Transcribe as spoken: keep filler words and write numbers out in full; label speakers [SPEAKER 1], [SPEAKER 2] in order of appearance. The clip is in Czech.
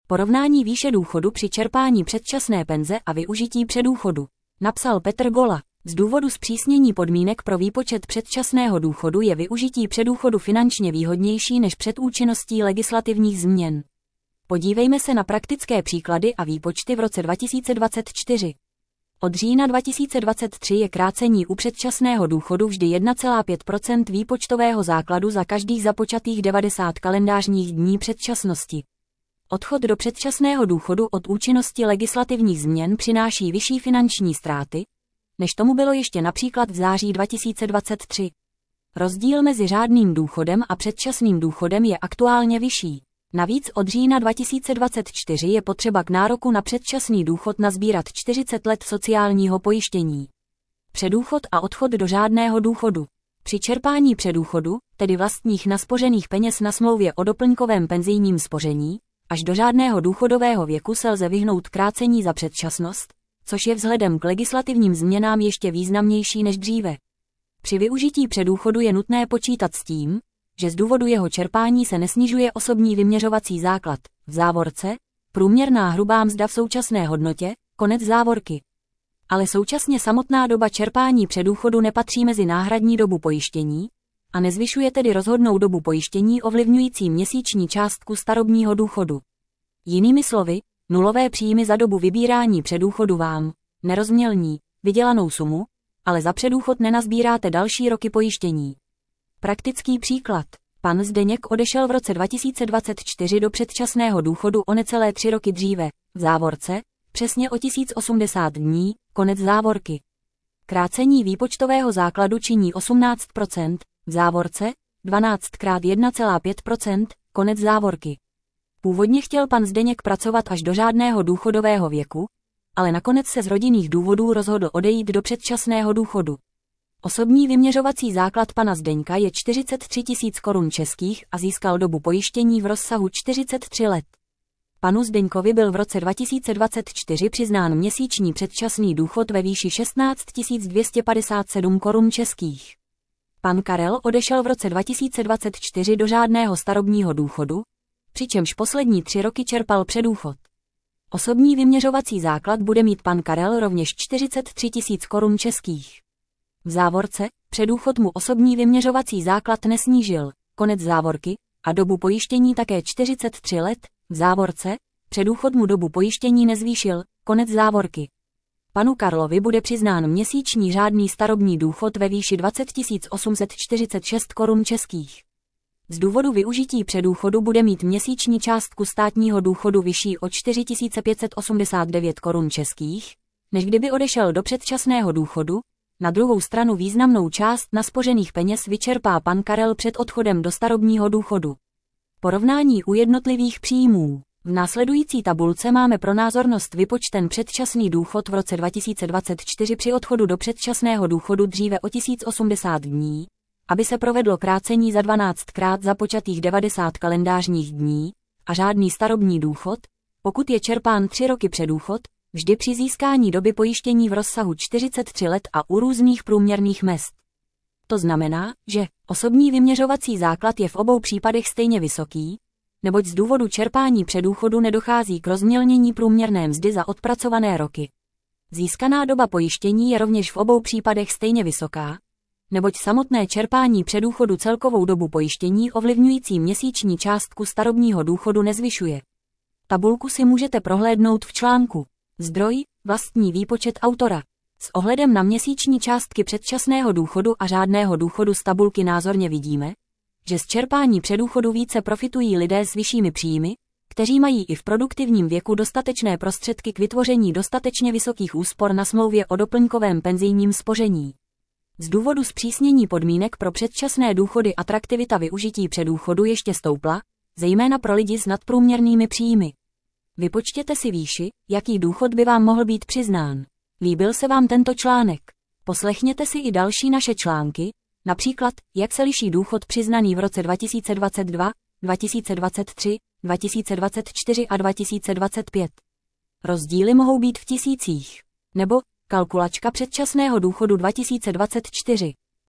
[SPEAKER 1] Porovnání výše důchodu při čerpání předčasné penze a využití předdůchodu. Napsal Petr Gola. Z důvodu zpřísnění podmínek pro výpočet předčasného důchodu je využití předdůchodu finančně výhodnější než před účinností legislativních změn. Podívejme se na praktické příklady a výpočty v roce dva tisíce dvacet čtyři. Od října dva tisíce dvacet tři je krácení u předčasného důchodu vždy jedna celá pět procenta výpočtového základu za každých započatých devadesát kalendářních dní předčasnosti. Odchod do předčasného důchodu od účinnosti legislativních změn přináší vyšší finanční ztráty, než tomu bylo ještě například v září dva tisíce dvacet tři. Rozdíl mezi řádným důchodem a předčasným důchodem je aktuálně vyšší. Navíc od října dva tisíce dvacet čtyři je potřeba k nároku na předčasný důchod nazbírat čtyřicet let sociálního pojištění. Předdůchod a odchod do řádného důchodu. Při čerpání předdůchodu, tedy vlastních naspořených peněz na smlouvě o doplňkovém penzijním spoření, až do řádného důchodového věku se lze vyhnout krácení za předčasnost, což je vzhledem k legislativním změnám ještě významnější než dříve. Při využití předdůchodu je nutné počítat s tím, že z důvodu jeho čerpání se nesnižuje osobní vyměřovací základ, v závorce, průměrná hrubá mzda v současné hodnotě, konec závorky. Ale současně samotná doba čerpání předdůchodu nepatří mezi náhradní dobu pojištění a nezvyšuje tedy rozhodnou dobu pojištění ovlivňující měsíční částku starobního důchodu. Jinými slovy, nulové příjmy za dobu vybírání předdůchodu vám nerozmělní vydělanou sumu, ale za předdůchod nenazbíráte další roky pojištění. Praktický příklad. Pan Zdeněk odešel v roce dva tisíce dvacet čtyři do předčasného důchodu o necelé tři roky dříve, v závorce, přesně o tisíc osmdesát dní, konec závorky. Krácení výpočtového základu činí osmnáct procent, v závorce, dvanáct krát jedna celá pět procenta, konec závorky. Původně chtěl pan Zdeněk pracovat až do řádného důchodového věku, ale nakonec se z rodinných důvodů rozhodl odejít do předčasného důchodu. Osobní vyměřovací základ pana Zdeňka je čtyřicet tři tisíc korun českých a získal dobu pojištění v rozsahu čtyřicet tři let. Panu Zdeňkovi byl v roce dva tisíce dvacet čtyři přiznán měsíční předčasný důchod ve výši šestnáct tisíc dvě stě padesát sedm korun českých. Pan Karel odešel v roce dva tisíce dvacet čtyři do řádného starobního důchodu, přičemž poslední tři roky čerpal předdůchod. Osobní vyměřovací základ bude mít pan Karel rovněž čtyřicet tři tisíc korun českých. V závorce, předdůchod mu osobní vyměřovací základ nesnížil, konec závorky, a dobu pojištění také čtyřicet tři let, v závorce, předdůchod mu dobu pojištění nezvýšil, konec závorky. Panu Karlovi bude přiznán měsíční řádný starobní důchod ve výši dvacet tisíc osm set čtyřicet šest korun českých. Z důvodu využití předdůchodu bude mít měsíční částku státního důchodu vyšší o čtyři tisíce pět set osmdesát devět korun českých, než kdyby odešel do předčasného důchodu. Na druhou stranu významnou část naspořených peněz vyčerpá pan Karel před odchodem do starobního důchodu. Porovnání u jednotlivých příjmů. V následující tabulce máme pro názornost vypočten předčasný důchod v roce dva tisíce dvacet čtyři při odchodu do předčasného důchodu dříve o tisíc osmdesát dní, aby se provedlo krácení za dvanáct krát započatých devadesát kalendářních dní, a řádný starobní důchod, pokud je čerpán tři roky předdůchod, vždy při získání doby pojištění v rozsahu čtyřicet tři let a u různých průměrných mezd. To znamená, že osobní vyměřovací základ je v obou případech stejně vysoký, neboť z důvodu čerpání předdůchodu nedochází k rozmělnění průměrné mzdy za odpracované roky. Získaná doba pojištění je rovněž v obou případech stejně vysoká, neboť samotné čerpání předdůchodu celkovou dobu pojištění ovlivňující měsíční částku starobního důchodu nezvyšuje. Tabulku si můžete prohlédnout v článku. Zdroj, vlastní výpočet autora. S ohledem na měsíční částky předčasného důchodu a řádného důchodu z tabulky názorně vidíme, že z čerpání předdůchodu více profitují lidé s vyššími příjmy, kteří mají i v produktivním věku dostatečné prostředky k vytvoření dostatečně vysokých úspor na smlouvě o doplňkovém penzijním spoření. Z důvodu zpřísnění podmínek pro předčasné důchody atraktivita využití předdůchodu ještě stoupla, zejména pro lidi s nadprůměrnými příjmy. Vypočtěte si výši, jaký důchod by vám mohl být přiznán. Líbil se vám tento článek? Poslechněte si i další naše články, například, jak se liší důchod přiznaný v roce dva tisíce dvacet dva, dva tisíce dvacet tři, dva tisíce dvacet čtyři a dva tisíce dvacet pět. Rozdíly mohou být v tisících. Nebo kalkulačka předčasného důchodu dva tisíce dvacet čtyři.